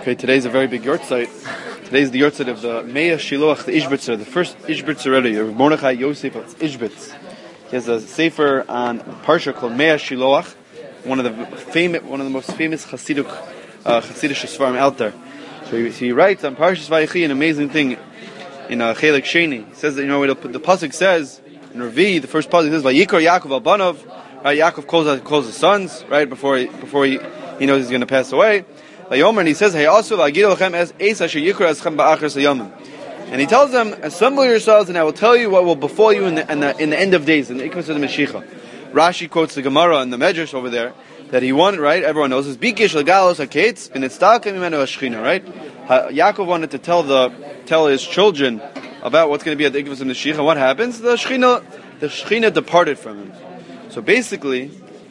Okay, today's a very big yortzeit. Today's the yortzeit of the Meah Shiloach, the Ishbitzer, the first Ishbitzer already, Mordechai Yosef Ishbitz. He has a sefer on Parsha called Meah Shiloach, one of the most famous Hasidic Svarim out there. So he writes on Parshas Vayechi an amazing thing in Chelik Sheni. He says that the pasuk says in Revi, the first pasuk says Vayikra Yaakov al Banav. Right, Yaakov calls his sons right before he knows he's going to pass away. And he says, and he tells them, assemble yourselves and I will tell you what will befall you in the end of days, in the Ikvas of the Mashiach. Rashi quotes the Gemara and the Medrash over there, that he wanted, right, everyone knows this, Bikish legalos haketz, right? Yaakov wanted to tell his children about what's going to be at the Ikvas of the Mashiach. What happens? The Shechina departed from him. So basically,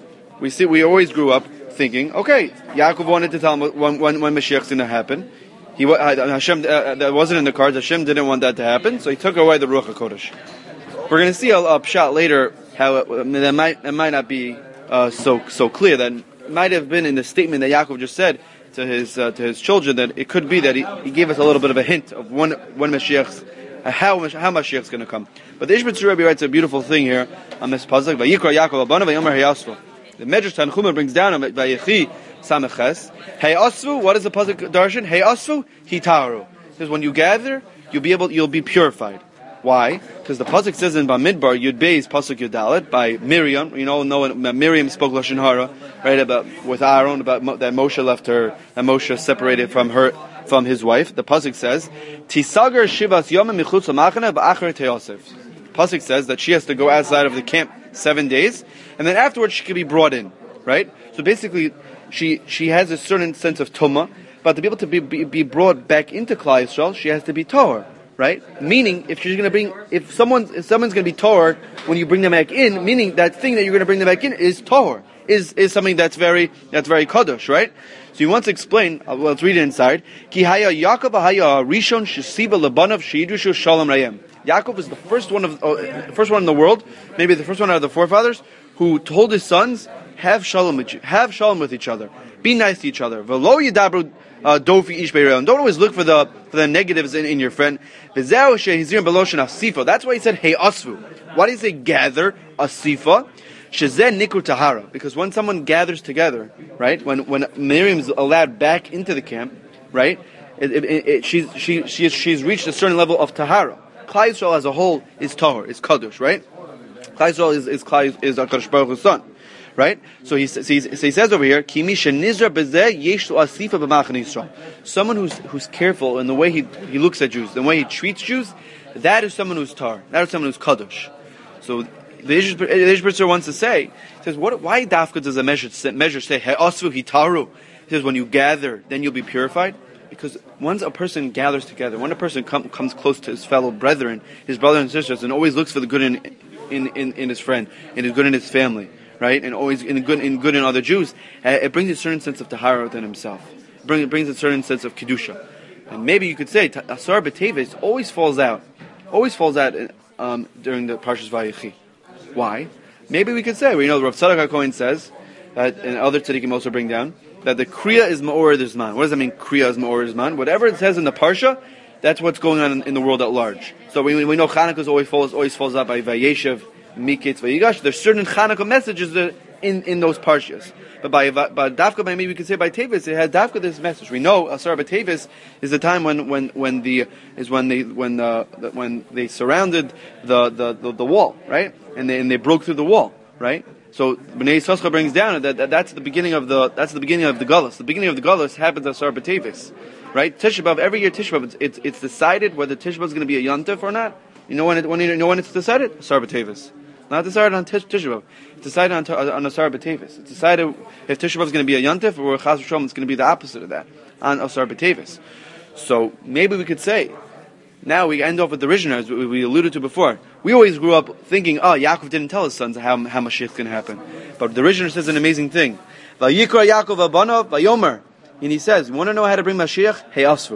we always grew up thinking, okay, Yaakov wanted to tell him when Mashiach's going to happen. Hashem, that wasn't in the cards. Hashem didn't want that to happen, so he took away the Ruach HaKodesh. We're going to see a pshat later how that might not be so clear. That might have been in the statement that Yaakov just said to his children, that it could be that he gave us a little bit of a hint of when Mashiach's how Mashiach's going to come. But the Ishbitzer Rebbe writes a beautiful thing here on this pasuk. Vayikra Yaakov abanav vayomer hayasvu. The Medrash Tanchuma brings down on Vayechi Sameches. Hey Asvu, what is the pasuk darshan? Hey Asvu, Hitaru. It says when you gather, you'll be purified. Why? Because the pasuk says in Bamidbar Yud Beis pasuk Yudalet by Miriam. You know Miriam spoke lashon hara, right, about with Aaron, about that Moshe left her, that Moshe separated from his wife. The pasuk says Tisagar Shivas Yomim Michutz Machane Ba'achar Teosef. Pasuk says that she has to go outside of the camp 7 days, and then afterwards she can be brought in, right? So basically, she has a certain sense of tumah, but to be able to be brought back into Klal Yisrael, she has to be tahor, right? Meaning, if someone's going to be tahor when you bring them back in, meaning that thing that you're going to bring them back in is tahor, is something that's very kadosh, right? So he wants to explain. Let's read it inside. Ki haya Yaakov haya Rishon shesiba lebanav sheidushu shalom rayim. Yaakov is the first one in the world, maybe the first one out of the forefathers, who told his sons, have shalom with each other, be nice to each other. V'lo yidabru dofi ish be'reil. Don't always look for the negatives in your friend. V'zeu shehizir beloshen asifa. That's why he said hey asvu. Why did he say gather asifa? Shezeh nikur tahara. Because when someone gathers together, right, when Miriam's allowed back into the camp, right, she's reached a certain level of tahara. Klal Yisrael as a whole is tahor, is kadosh, right? Klal Yisrael is HaKadosh Baruch Hu's son, right? So he says over here, Kimi shenizra bezeh yesh lo asifa b'machane Yisrael. Someone who's careful in the way he looks at Jews, the way he treats Jews, that is someone who's tahor, that is someone who's kadosh. So the Ishbitzer wants to say, he says, why dafka does a measure say he'asvu hitaru? He says when you gather, then you'll be purified. Because once a person gathers together, when a person comes close to his fellow brethren, his brothers and sisters, and always looks for the good in his friend, and the good in his family, right, and always good in other Jews, it brings a certain sense of tahara within himself. It brings a certain sense of kedusha, and maybe you could say Asar B'Teves always falls out during the Parshas Vayechi. Why? Maybe we could say, the Rav Tzadok HaKohen says that, and other tzaddikim also bring down, that the Kriya is Ma'or Zman. What does that mean, Kriya is Ma'or Zman? Whatever it says in the Parsha, that's what's going on in the world at large. So we know Chanukah always falls out by Vayeshev, Miketz, Vayigash. There's certain Chanukah messages in those Parshas. But Dafka, maybe we could say by Tevis, it has Dafka this message. We know Asar B'Tevis is the time when they surrounded the wall, right? And they broke through the wall, right? So Bnei Yissaschar brings down that's the beginning of the Galus. The beginning of the Galus happens at Asar B'Tevis, right? Tisha B'Av, every year Tisha B'Av, it's decided whether Tisha B'Av is going to be a Yontif or not. You know when it's decided? Asar B'Tevis. Not decided on Tisha B'Av. It's decided on Asar B'Tevis. It's decided if Tisha B'Av is going to be a Yontif or Chas V'Shalom it's going to be the opposite of that on Asar B'Tevis. So maybe we could say. Now we end off with the Rishon, as we alluded to before. We always grew up thinking, Yaakov didn't tell his sons how Mashiach is going to happen. But the Rishon says an amazing thing. Vayikra Yaakov abanav vayomer. And he says, you want to know how to bring Mashiach? Hey Asvu.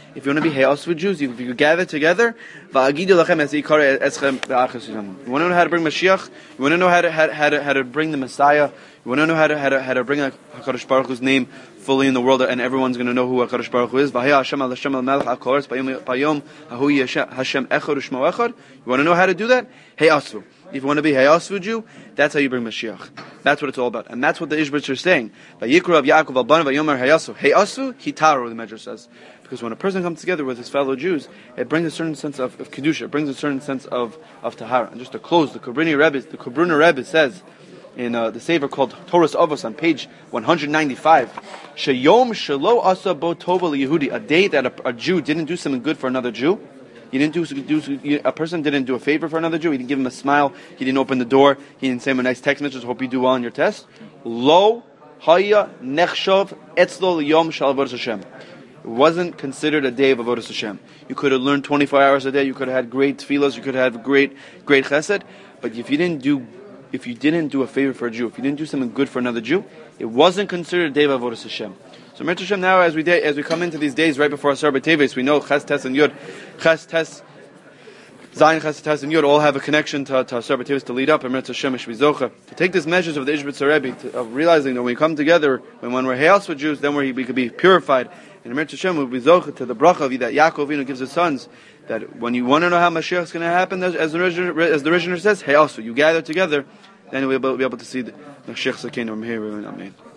if you want to be Hayasvu Jews, if you gather together, va'agidu lachem es ikar eschem v'achas yisam. You want to know how to bring Mashiach? You want to know how to bring the Messiah? You want to know how to bring HaKadosh Baruch Hu's name fully in the world, and everyone's going to know who HaKadosh Baruch Hu is. V'haya Hashem al Hashem al Melech al Kol Haaretz b'yom hahu Hashem echad u'shmo echad. You want to know how to do that? Hayasvu. If you want to be Hayasvu Jew, that's how you bring Mashiach. That's what it's all about. And that's what the Ishbitz are saying. Vayikru av Yaakov al Banav vayomer Hayasvu. Hayasvu hitaru, the Medrash says. Because when a person comes together with his fellow Jews, it brings a certain sense of Kedusha. It brings a certain sense of Tahara. And just to close, the Kubriner Rebbe says, in the Sefer called Torah's Avos on page 195, Sheyom shelo asa bo tova liyehudi, a day that a Jew didn't do something good for another Jew. A person didn't do a favor for another Jew. He didn't give him a smile. He didn't open the door. He didn't send him a nice text message. Hope you do well on your test. Lo haya nechshov etzlo liyom shel avodas Hashem. It wasn't considered a day of avodas Hashem. You could have learned 24 hours a day. You could have had great tefillas. You could have had great chesed. But if you didn't do a favor for a Jew, if you didn't do something good for another Jew, it wasn't considered a day of avodas Hashem. So Mirta Hashem, now as we come into these days right before Asar B'Teves, we know Ches, Tes, and Yud, Ches, Tes, Zayin, Ches, Tes, and Yud all have a connection to Asar B'Teves to lead up, and Mirta Hashem, Shvizocha, to take this measures of the Ishbitz Rebbe, of realizing that when we come together, when we're Hayas with Jews, then we could be purified. And Mirta Hashem will be Zocha to the bracha of that Yaakov Avinu gives his sons, that when you want to know how Mashiach is going to happen, as the Rishner says, Hayasu, you gather together, then we'll be able to see the Mashiach Sakenu from here. Amen.